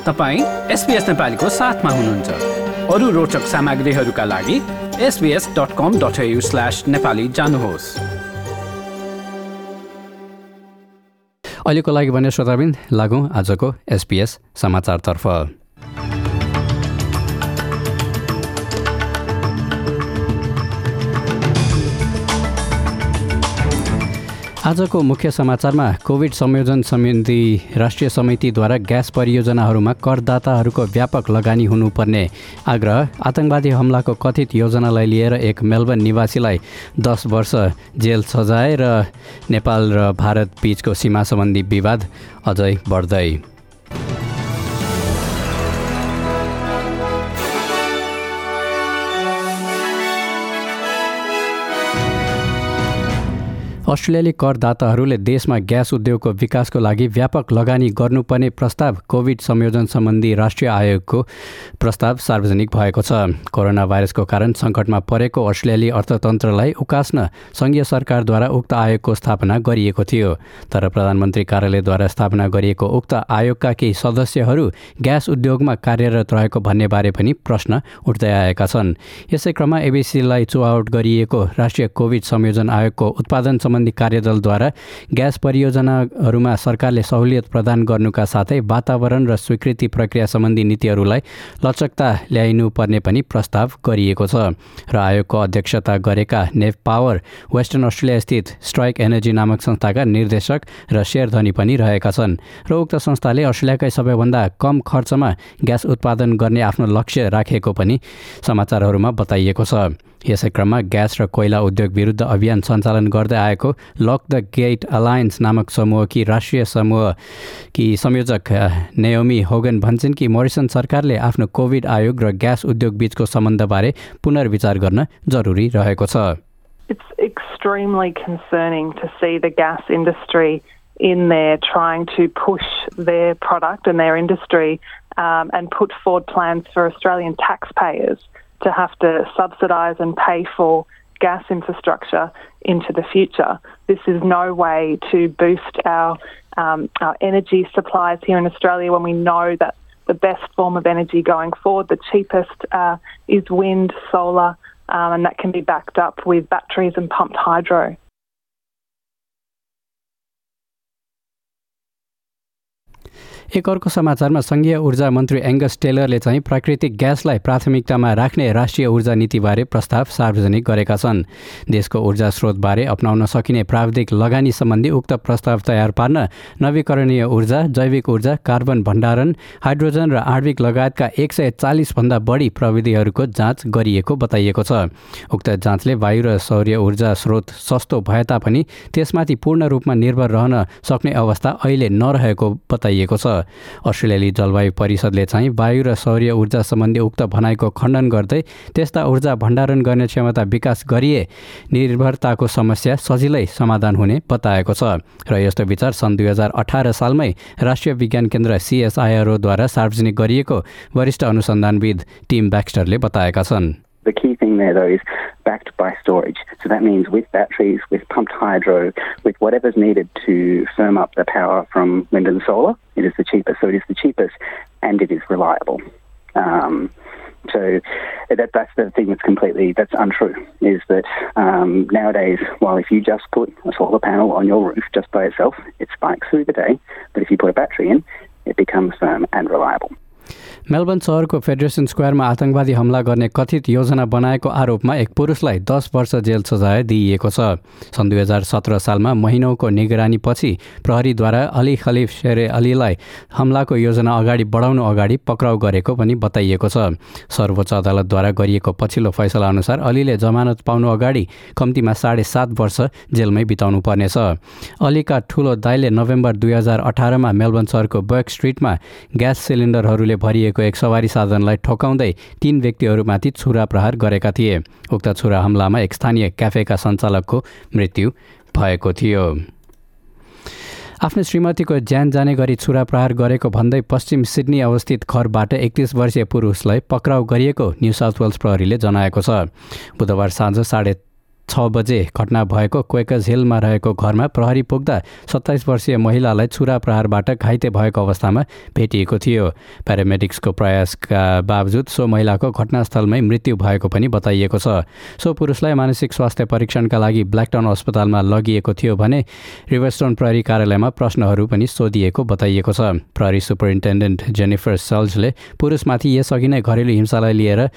तपाईं SBS नेपालीको साथमा हुनुहुन्छ। अरू रोचक सामग्रीहरूका लागि sbs.com.au/nepali जानुहोस्। अहिलेको लागि भने श्रोताबिन लागौँ आजको SBS समाचारतर्फ। आजको मुख्य समाचारमा कोभिड संयोजन सम्बन्धी राष्ट्रिय समितिद्वारा ग्यास परियोजनाहरूमा करदाताहरूको व्यापक लगानी हुनुपर्ने आग्रह, आतंकवादी हमलाको कथित योजनालाई लिएर एक मेलबर्न निवासीलाई 10 वर्ष जेल सजाय र नेपाल र भारत बीचको सीमा सम्बन्धी विवाद अझै बढ्दै। अस्ट्रेलियाली करदाताहरूले देशमा ग्यास उद्योगको विकासको लागि व्यापक लगानी गर्नुपर्ने प्रस्ताव कोभिड संयोजन सम्बन्धी राष्ट्रिय आयोगको प्रस्ताव सार्वजनिक भएको छ। कोरोना भाइरसको कारण सङ्कटमा परेको अस्ट्रेलियाली अर्थतन्त्रलाई उकास्न सङ्घीय सरकारद्वारा उक्त आयोगको स्थापना गरिएको थियो। तर प्रधानमन्त्री कार्यालयद्वारा स्थापना गरिएको उक्त आयोगका केही सदस्यहरू ग्यास उद्योगमा कार्यरत रहेको भन्नेबारे पनि प्रश्न उठ्दै आएका छन्। यसै क्रममा एबिसीलाई चुआउट गरिएको राष्ट्रिय कोभिड संयोजन आयोगको उत्पादन कार्यदलद्वारा ग्यास परियोजनाहरूमा सरकारले सहुलियत प्रदान गर्नुका साथै वातावरण र स्वीकृति प्रक्रिया सम्बन्धी नीतिहरूलाई लचकता ल्याइनुपर्ने पनि प्रस्ताव गरिएको छ र आयोगको अध्यक्षता गरेका नेभ पावर वेस्टर्न अस्ट्रेलिया स्थित स्ट्राइक एनर्जी नामक संस्थाका निर्देशक र शेयरधनी पनि रहेका छन् र उक्त संस्थाले अस्ट्रेलियाकै सबैभन्दा कम खर्चमा ग्यास उत्पादन गर्ने आफ्नो लक्ष्य राखेको पनि समाचारहरूमा बताइएको छ। यसै क्रममा ग्यास र कोइला उद्योग विरुद्ध अभियान सञ्चालन गर्दै आएको लक द गेट अलायन्स नामक समूहकी राष्ट्रिय समूहकी संयोजक नेओमी होगन भन्छन् कि मोरिसन सरकारले आफ्नो कोभिड आयोग र ग्यास उद्योग बीचको सम्बन्धबारे पुनर्विचार गर्न जरुरी रहेको छ। It's extremely concerning to see the gas industry in there trying to push their product and their industry and put forward plans for Australian taxpayers to have to subsidise and pay for gas infrastructure into the future. This is no way to boost our energy supplies here in Australia when we know that the best form of energy going forward, the cheapest, is wind, solar, and that can be backed up with batteries and pumped hydro. एक अर्को समाचारमा संघीय ऊर्जा मन्त्री Angus टेलरले चाहिँ प्राकृतिक ग्यासलाई प्राथमिकतामा राख्ने राष्ट्रिय ऊर्जा नीतिबारे प्रस्ताव सार्वजनिक गरेका छन्। देशको ऊर्जा स्रोतबारे अपनाउन सकिने प्राविधिक लगानी सम्बन्धी उक्त प्रस्ताव तयार पार्न नवीकरणीय ऊर्जा, जैविक ऊर्जा, कार्बन भण्डारण, हाइड्रोजन र आणविक लगायतका 140 भन्दा बढी प्रविधिहरूको जाँच गरिएको बताइएको छ। उक्त जाँचले वायु र सौर्य ऊर्जा स्रोत सस्तो भए तापनि त्यसमाथि पूर्ण रूपमा निर्भर रहन सक्ने अवस्था अहिले नरहेको बताइएको छ। अस्ट्रेलियाली जलवायु परिषदले चाहिँ वायु र सौर्य ऊर्जा सम्बन्धी उक्त भनाइको खण्डन गर्दै त्यस्ता ऊर्जा भण्डारण गर्ने क्षमता विकास गरिए निर्भरताको समस्या सजिलै समाधान हुने बताएको छ र यस्तो विचार सन् 2018 सालमै राष्ट्रिय विज्ञान केन्द्र CSIRO-द्वारा सार्वजनिक गरिएको वरिष्ठ अनुसन्धानविद टिम ब्याक्स्टरले बताएका छन्। The key thing there, though, is backed by storage. So that means with batteries, with pumped hydro, with whatever's needed to firm up the power from wind and solar. It is the cheapest. So it is the cheapest and it is reliable. So that's the thing that's untrue, is that nowadays, while if you just put a solar panel on your roof just by itself, it spikes through the day. But if you put a battery in, it becomes firm and reliable. Melbourne शहरको Federation स्क्वायरमा आतंकवादी हमला गर्ने कथित योजना बनाएको आरोपमा एक पुरुषलाई 10 वर्ष जेल सजाय दिइएको छ। सन् 2017 सालमा महिनौको निगरानीपछि प्रहरीद्वारा अली खलिफ शेरे अलीलाई हमलाको योजना अगाडि बढाउनु अगाडि पक्राउ गरेको पनि बताइएको छ। सर्वोच्च अदालतद्वारा गरिएको पछिल्लो फैसला अनुसार अलीले जमानत पाउनु अगाडि कम्तीमा 7.5 वर्ष जेलमै बिताउनु पर्नेछ। अलीका ठूलो दाइले नोभेम्बर 2018 मा मेलबर्न शहरको बर्क स्ट्रिटमा ग्यास सिलिन्डरहरूले भरिएको एक सवारी साधनलाई ठोकाउँदै 3 व्यक्तिहरूमाथि छुरा प्रहार गरेका थिए। उक्त छुरा हमलामा एक स्थानीय क्याफेका सञ्चालकको मृत्यु भएको थियो। आफ्नो श्रीमतीको ज्यान जाने गरी छुरा प्रहार गरेको भन्दै पश्चिम सिडनी अवस्थित घरबाट 31 वर्षीय पुरुषलाई पक्राउ गरिएको न्यू साउथ वेल्स प्रहरीले जनाएको छ। बुधबार साँझ 6 बजे घटना भएको क्वेकर्स हिलमा रहेको घरमा प्रहरी पुग्दा 27 वर्षीय महिलालाई छुरा प्रहारबाट घाइते भएको अवस्थामा भेटिएको थियो। प्यारामेडिक्सको प्रयासका बावजुद सो महिलाको घटनास्थलमै मृत्यु भएको पनि बताइएको छ। सो पुरुषलाई मानसिक स्वास्थ्य परीक्षणका लागि ब्ल्याकटाउन अस्पतालमा लगिएको थियो भने रिभरस्टोन प्रहरी कार्यालयमा प्रश्नहरू पनि सोधिएको बताइएको छ। प्रहरी सुपरिन्टेन्डेन्ट जेनिफर सल्जले पुरुषमाथि यसअघि नै घरेलु हिंसालाई लिएर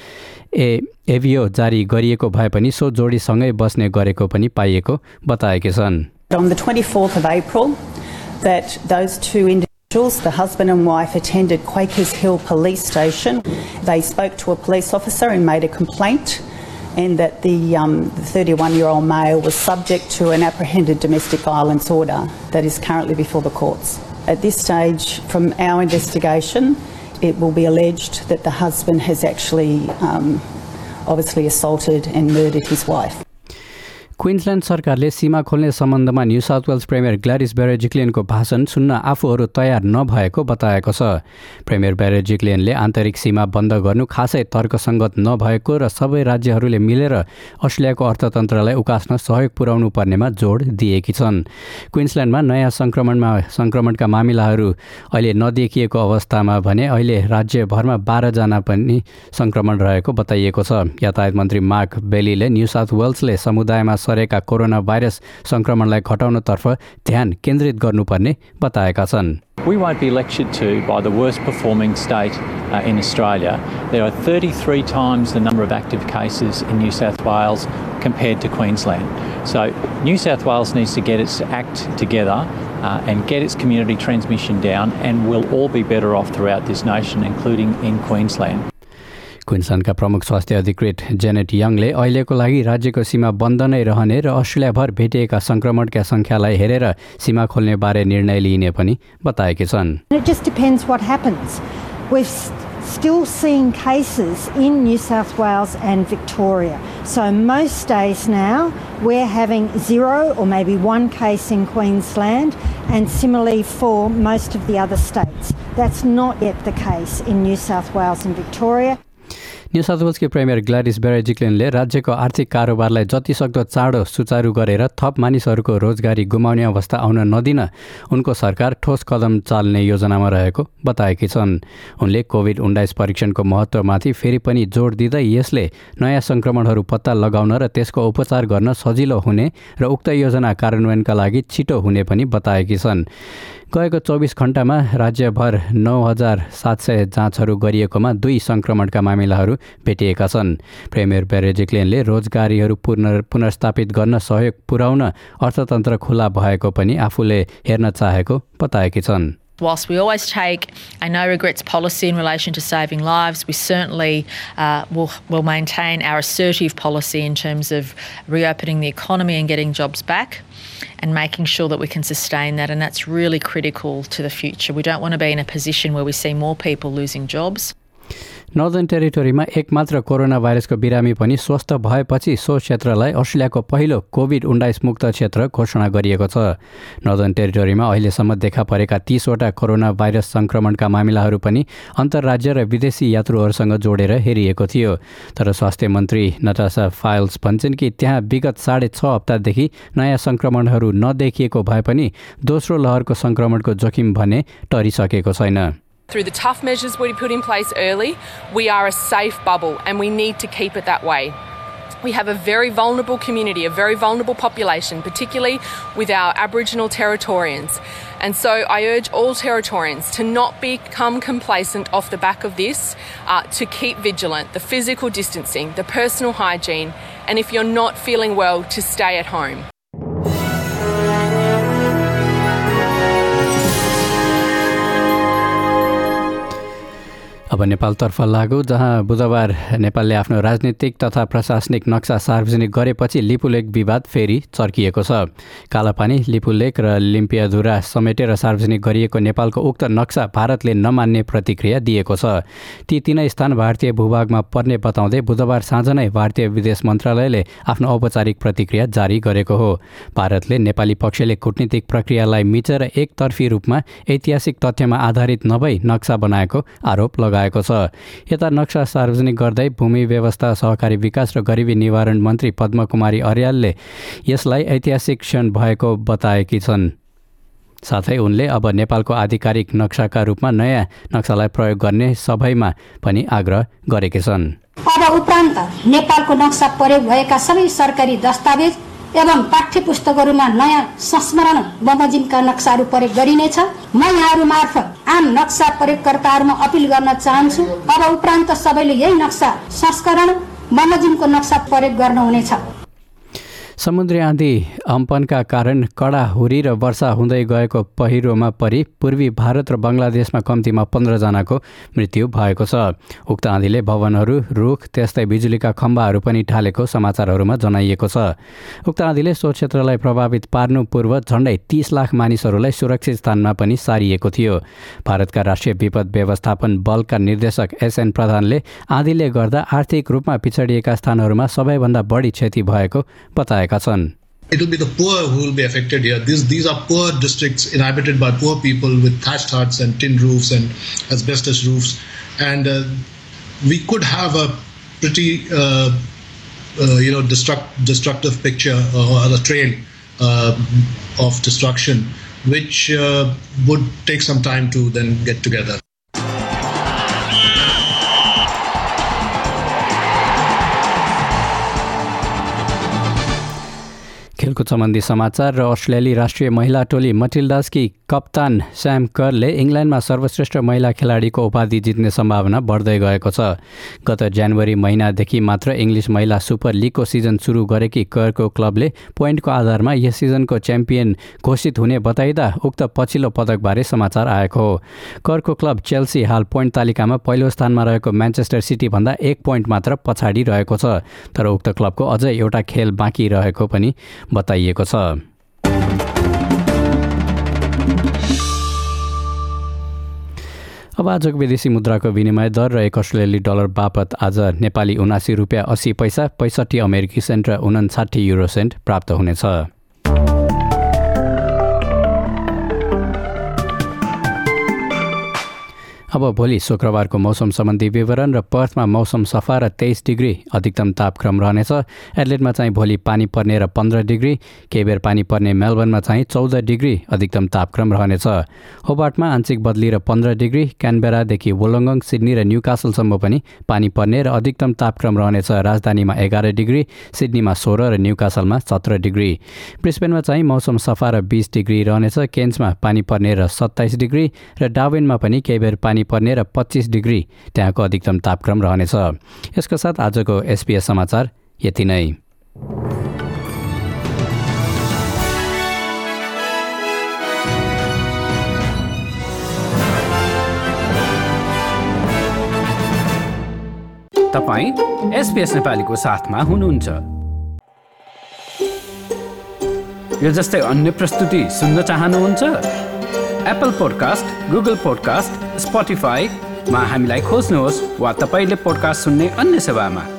एभियो जारी गरिएको भए पनि सो जोडीसँगै बस्ने गरेको पनि पाइएको बताएका छन्। On the 24th of April, that those two individuals, the husband and wife, attended Quakers Hill Police Station. They spoke to a police officer and made a complaint, and that the 31-year-old male was subject to an apprehended domestic violence order that is currently before the courts. At this stage, from our investigation, it will be alleged that the husband has actually obviously assaulted and murdered his wife. Queensland सरकारले सीमा खोल्ने सम्बन्धमा New South Wales premier Gladys बेरेजिक्लियनको भाषण सुन्न आफूहरू तयार नभएको बताएको छ। प्रेमियर बेरेजिक्लियनले आन्तरिक सीमा बन्द गर्नु खासै तर्कसङ्गत नभएको र सबै राज्यहरूले मिलेर अस्ट्रेलियाको अर्थतन्त्रलाई उकास्न सहयोग पुर्याउनु पर्नेमा जोड दिएकी छन्। क्विन्सल्यान्डमा नयाँ संक्रमणका मामिलाहरू अहिले नदेखिएको अवस्थामा भने अहिले राज्यभरमा 12 जना पनि संक्रमण रहेको बताइएको छ। यातायात मन्त्री मार्क बेलीले न्यू साउथ वेल्सले समुदायमा सरेका कोरोना भाइरस संक्रमणलाई घटाउनतर्फ ध्यान केन्द्रित गर्नुपर्ने बताएका छन्। We won't be lectured to by the worst performing state in Australia. There are 33 times the number of active cases in New South Wales compared to Queensland. So New South Wales needs to get its act together and get its community transmission down, and we'll all be better off throughout this nation, including in Queensland. क्विन्सल्यान्डका प्रमुख स्वास्थ्य अधिकृत Janet यङले अहिलेको लागि राज्यको सीमा बन्द नै रहने र अस्ट्रेलियाभर भेटिएका संक्रमणका संख्यालाई हेरेर सीमा खोल्ने बारे निर्णय लिइने पनि बताएकी छन्। It just depends what happens. We've still seen cases in New South Wales and Victoria. So most days now we're having 0 or maybe 1 case in Queensland, and similarly for most of the other states. That's not yet the case in New South Wales and Victoria. New South वेल्सकी premier Gladys बेरेजिक्लियनले राज्यको आर्थिक कारोबारलाई जतिसक्दो चाँडो सुचारू गरेर थप मानिसहरूको रोजगारी गुमाउने अवस्था आउन नदिन उनको सरकार ठोस कदम चाल्ने योजनामा रहेको बताएकी छन्। उनले कोभिड-19 परीक्षणको महत्त्वमाथि फेरि पनि जोड दिँदै यसले नयाँ संक्रमणहरू पत्ता लगाउन र त्यसको उपचार गर्न सजिलो हुने र उक्त योजना कार्यान्वयनका लागि छिटो हुने पनि बताएकी छन्। गएको 24 घण्टामा राज्यभर 9,700 जाँचहरू गरिएकोमा 2 संक्रमणका मामिलाहरू भेटिएका छन्। प्रेमियर बेरेजिक्लियनले रोजगारीहरू पुनर्स्थापित गर्न सहयोग पुर्याउन अर्थतन्त्र खुला भएको पनि आफूले हेर्न चाहेको बताएकी छन्। Whilst we always take a no regrets policy in relation to saving lives, we certainly will maintain our assertive policy in terms of reopening the economy and getting jobs back and making sure that we can sustain that, and that's really critical to the future. We don't want to be in a position where we see more people losing jobs. Northern टेरिटोरीमा एकमात्र corona भाइरसको बिरामी पनि स्वस्थ भएपछि so क्षेत्रलाई अस्ट्रेलियाको पहिलो कोभिड-19 मुक्त क्षेत्र घोषणा गरिएको छ। नर्दर्न टेरिटोरीमा अहिलेसम्म देखा परेका 30वटा कोरोना भाइरस संक्रमणका मामिलाहरू पनि अन्तर्राज्य र विदेशी यात्रुहरूसँग जोडेर हेरिएको थियो। तर स्वास्थ्य मन्त्री नटासा फाइल्स भन्छन् कि त्यहाँ विगत 6.5 हप्तादेखि नयाँ संक्रमणहरू नदेखिएको भए पनि दोस्रो लहरको संक्रमणको जोखिम भने टरिसकेको छैन। Through the tough measures we put in place early, we are a safe bubble, and we need to keep it that way. We have a very vulnerable community, a very vulnerable population, particularly with our Aboriginal Territorians. And so I urge all Territorians to not become complacent off the back of this, to keep vigilant, the physical distancing, the personal hygiene, and if you're not feeling well, to stay at home. अब नेपालतर्फ लागु, जहाँ बुधबार नेपालले आफ्नो राजनीतिक तथा प्रशासनिक नक्सा सार्वजनिक गरेपछि लिपुलेक विवाद फेरि चर्किएको छ। कालापानी, लिपुलेक र लिम्पियाधुरा समेटेर सार्वजनिक गरिएको नेपालको उक्त नक्सा भारतले नमान्ने प्रतिक्रिया दिएको छ। ती तीनै स्थान भारतीय भूभागमा पर्ने बताउँदै बुधबार साँझ नै भारतीय विदेश मन्त्रालयले आफ्नो औपचारिक प्रतिक्रिया जारी गरेको हो। भारतले नेपाली पक्षले कूटनीतिक प्रक्रियालाई मिचेर एकतर्फी रूपमा ऐतिहासिक तथ्यमा आधारित नभई नक्सा बनाएको आरोप लगाएको भएको छ। यता नक्सा सार्वजनिक गर्दै भूमि व्यवस्था, सहकारी विकास र गरिबी निवारण मन्त्री पद्मकुमारी अर्यालले यसलाई ऐतिहासिक क्षण भएको बताएकी छन्। साथै उनले अब नेपालको आधिकारिक नक्साका रूपमा नयाँ नक्सालाई प्रयोग गर्ने सबैमा पनि आग्रह गरेकी छन्। अब उपरान्त नेपालको नक्सा प्रयोग भएका सबै सरकारी दस्तावेज एवं पाठ्य पुस्तकहरूमा नयाँ संस्मरण बमोजिमका नक्साहरू प्रयोग गरिनेछ। म यहाँहरू मार्फत आम नक्सा प्रयोगकर्ताहरूमा अपिल गर्न चाहन्छु, अब उपरान्त सबैले यही नक्सा संस्करण बमोजिमको नक्सा प्रयोग गर्नुहुनेछ। समुद्री आँधी अम्पनका कारण कडा हुरी र वर्षा हुँदै गएको पहिरोमा परि पूर्वी भारत र बङ्गलादेशमा कम्तीमा 15 जनाको मृत्यु भएको छ। उक्त आँधीले भवनहरू, रुख, त्यस्तै बिजुलीका खम्बाहरू पनि ढालेको समाचारहरूमा जनाइएको छ। उक्त आँधीले सो क्षेत्रलाई प्रभावित पार्नु पूर्व झण्डै 30 लाख मानिसहरूलाई सुरक्षित स्थानमा पनि सारिएको थियो। भारतका राष्ट्रिय विपद व्यवस्थापन बलका निर्देशक SN प्रधानले आँधीले गर्दा आर्थिक रूपमा पिछडिएका स्थानहरूमा सबैभन्दा बढी क्षति भएको बताए। It will be the poor who will be affected here. These are poor districts inhabited by poor people with thatched huts and tin roofs and asbestos roofs. And we could have a pretty, destructive picture or a trail of destruction, which would take some time to then get together. खेलकुद सम्बन्धी समाचार र अस्ट्रेलियाली राष्ट्रिय महिला टोली मटिल्डासकी कप्तान स्याम करले इङ्ल्यान्डमा सर्वश्रेष्ठ महिला खेलाडीको उपाधि जित्ने सम्भावना बढ्दै गएको छ। गत जनवरी महिनादेखि मात्र इङ्ग्लिस महिला सुपर लिगको सिजन सुरु गरेकी करको क्लबले पोइन्टको आधारमा यस सिजनको च्याम्पियन घोषित हुने बताइदा उक्त पछिल्लो पदकबारे समाचार आएको हो। करको क्लब चेल्सी हाल पोइन्ट तालिकामा पहिलो स्थानमा रहेको म्यान्चेस्टर सिटीभन्दा 1 पोइन्ट मात्र पछाडि रहेको छ। तर उक्त क्लबको अझै एउटा खेल बाँकी रहेको पनि बताइएको छ। अब आजको विदेशी मुद्राको विनिमय दर र 1 अस्ट्रेलियाली डलर बापत आज नेपाली 79 रुपियाँ 80 पैसा, 65 अमेरिकी सेन्ट र 59 युरो सेन्ट प्राप्त हुनेछ। अब भोलि शुक्रबारको मौसम सम्बन्धी विवरण र पर्थमा मौसम सफा र 23 डिग्री अधिकतम तापक्रम रहनेछ। एडलेडमा चाहिँ भोलि पानी पर्ने र 15 डिग्री, केही बेर पानी पर्ने मेलबर्नमा चाहिँ 14 डिग्री अधिकतम तापक्रम रहनेछ। होबार्टमा आंशिक बदली र 15 डिग्री, क्यानबेरादेखि वोलोङ्गङ, सिडनी र न्युकासलसम्म पनि पानी पर्ने र अधिकतम तापक्रम रहनेछ। राजधानीमा 11 डिग्री, सिडनीमा 16 र न्युकासलमा 17 डिग्री। ब्रिस्बेनमा चाहिँ मौसम सफा र 20 डिग्री रहनेछ। केन्समा पानी पर्ने र 27 डिग्री र डार्विनमा पनि केही बेर पानी पर्ने र 25 डिग्री त्यहाँको अधिकतम तापक्रम रहनेछ। यसको साथ आजको SBS समाचार यति नै। तपाईं SBS नेपालीको साथमा हुनुहुन्छ। यो जस्तै अन्य प्रस्तुति सुन्न चाहनुहुन्छ? एप्पल पोडकास्ट, गुगल पोडकास्ट, स्पोटिफाईमा हामीलाई खोज्नुहोस् वा तपाईले पोडकास्ट सुन्ने अन्य सेवामा।